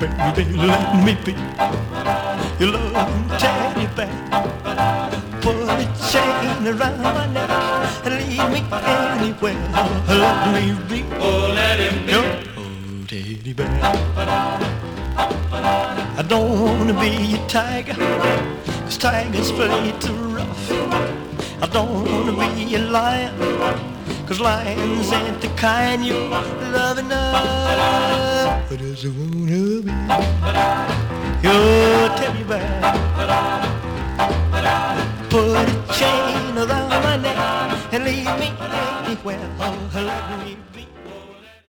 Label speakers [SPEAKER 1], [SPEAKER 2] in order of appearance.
[SPEAKER 1] baby, let me be your loving teddy bear. Put a chain around my neck and leave me anywhere. Let me be,
[SPEAKER 2] Oh, let him be.
[SPEAKER 1] your old teddy bear. I don't wanna be a tiger, 'cause tigers play too rough. I don't wanna be a lion, 'cause lions ain't the kind you love enough. I just wanna be your teddy bear. Put a chain around my neck and leave me anywhere. Oh, let me be.